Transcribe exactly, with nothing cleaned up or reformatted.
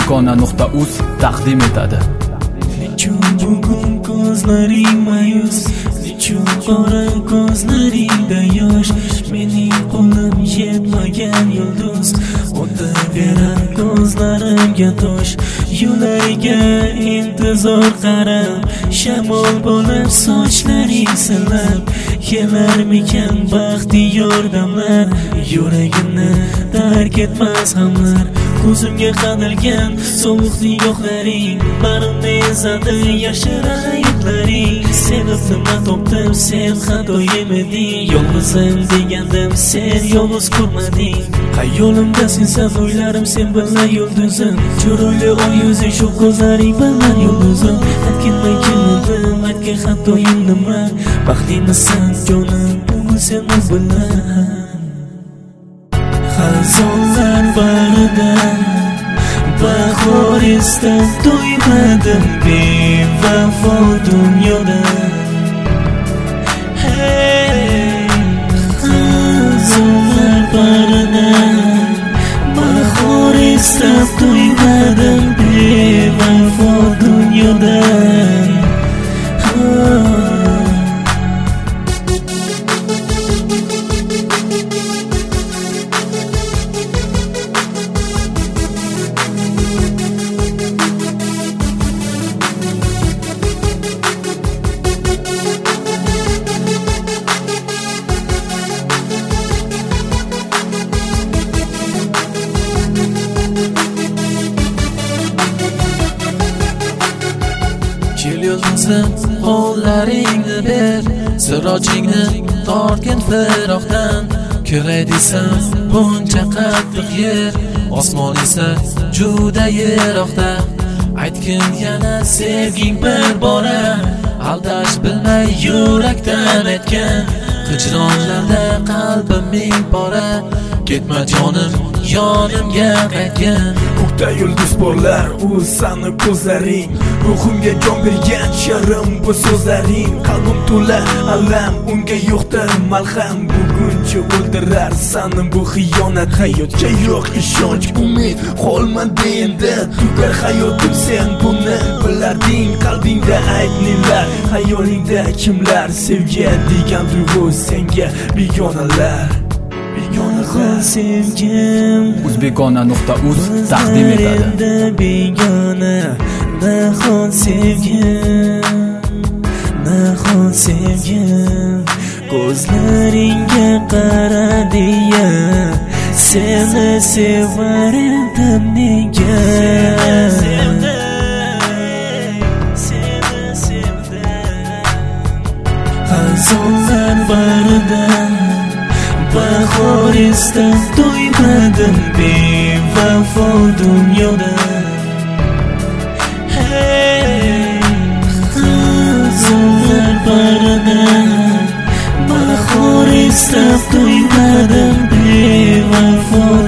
o'zbekona nuqta uz taqdim etadi. Nechun bugun ko'zlaring mayus, nechun qora ko'zlaringda yosh, mening qo'lim yetmagan yulduz, o'taverar ko'zlarimga tosh, yo'llarga intizor qarab, shamol bo'lib sochlaring silab, kelarmikan baxti yordamlar, yuragimni tark etmas hamlar. Ko'zimga qadalgan sovuq nigohlaring, barimni ezadi yashirar ayblaring. Sevib nima topdim, sen xatoyim eding, yolg'izim degandim, sen yolg'iz ko'rmading. Xayolimda sensan o'ylarim, sen bilan yulduzim, chiroyli oy yuzing, shu ko'zlaring bilan yulduzim. Aytginmay keldim, aytgin xatoyim nima, baxtlimisan jonim, bugun sen bilan. Xazonlar barida bahor istab to'ymadim bevafo dunyoda. Hey, xazonlar barida bahor istab to'ymadim bevafo dunyoda. Kel yulduzim, qo'llaringni ber, sirojingni tortgin firoqdan. Kiray desam buncha qattiq yer, osmon esa juda yiroqda. Aytgin yana sevging bir bora, aldash bilmay yurakdan aytgan. Hijronlarda qalbim ming bora, ketma jonim, yonimga qaytgan. Ko'kda yulduz porlar, u sani ko'zlaring, ruhimga jon bergan sharim bu so'zlaring. Qalbim to'la alam, unga yo'qdir malham, buguncha o'ldirar sani bu xiyonat. Hayotga yo'q ishonch, umid qolmadi endi, tugar hayotim sen buni bilarding. Qalbingda ayt nelar, xayolingda kimlar, sevgi degan tuyg'u senga begonalar. Begona sevgim o'zbekona nuqta uz taqdim etadi. Begona nahot sevgim, nahot sevgim, ko'zlaringga qaradi-ya, seni sevar edim nega. Xazonlar barida bahor istab to'ymadim bevafo dunyoda. Hey, xazonlar barida bahor istab to'ymadim bevafo